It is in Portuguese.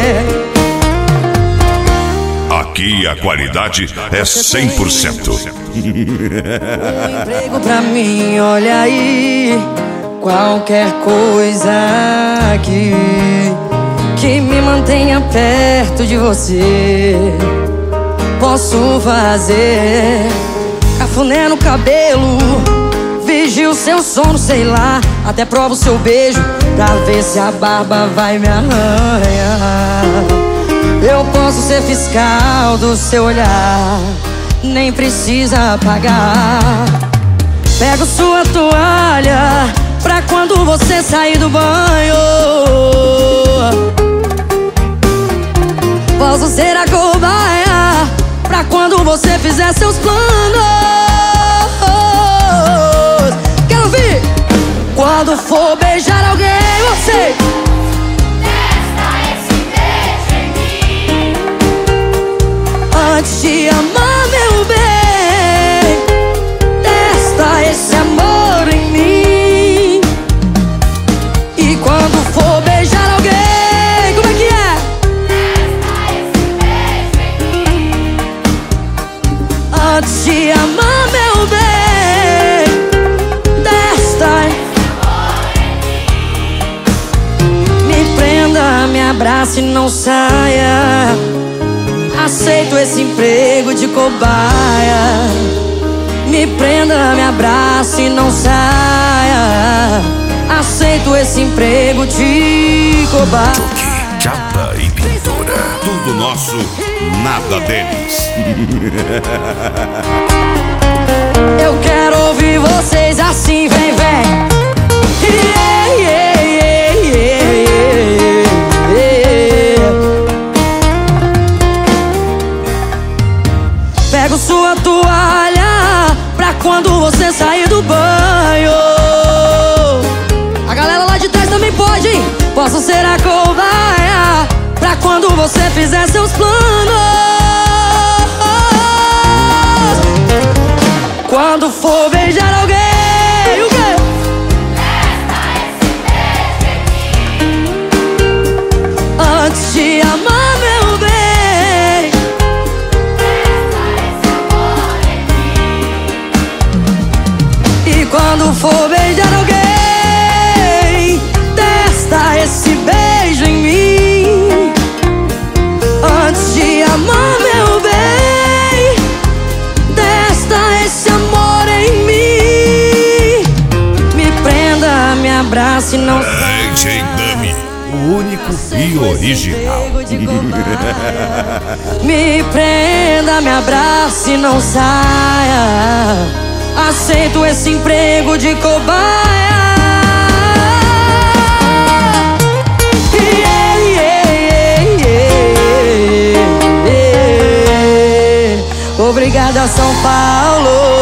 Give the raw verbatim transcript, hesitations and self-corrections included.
Aqui a qualidade é cem por cento. Um emprego pra mim, olha aí. Qualquer coisa aqui que me mantenha perto de você, posso fazer. Cafuné no cabelo, vigio seu sono, sei lá. Até provo seu beijo pra ver se a barba vai me arranhar. Eu posso ser fiscal do seu olhar, nem precisa pagar. Pego sua toalha pra quando você sair do banho. Posso ser a cobaia pra quando você fizer seus planos. Quero ouvir! Quando for beijar alguém, você testa esse beijo em mim. antes de amar, meu bem, testa esse amor em mim. E quando for beijar alguém, como é que é? Testa esse beijo em mim. Antes de amar, meu bem, testa. Me prenda, me abrace e não saia. Aceito esse emprego de cobaia. Me prenda, me abrace e não saia. Aceito esse emprego de cobaia. Choque, chapa e pintura. Tudo nosso, nada deles. Eu quero ouvir vocês assim, vem, vem. Yeah, yeah, yeah, yeah, yeah. Pego sua toalha pra quando você sair do banho. A galera lá de trás também pode, hein? Posso ser a cobaia pra quando você fizer seus planos. Quando for beijar alguém, o quê? Testa esse beijo em mim. Antes de amar, meu bem, Testa esse amor em mim. e quando for beijar alguém, testa esse beijo em mim. Antes de amar, meu bem, testa esse amor em mim. Me prenda, me abrace e não D J Dummy, o único e original. Me prenda, me abrace e não saia. Aceito esse emprego de cobaia. Yeah, yeah, yeah, yeah, yeah. Obrigada, São Paulo.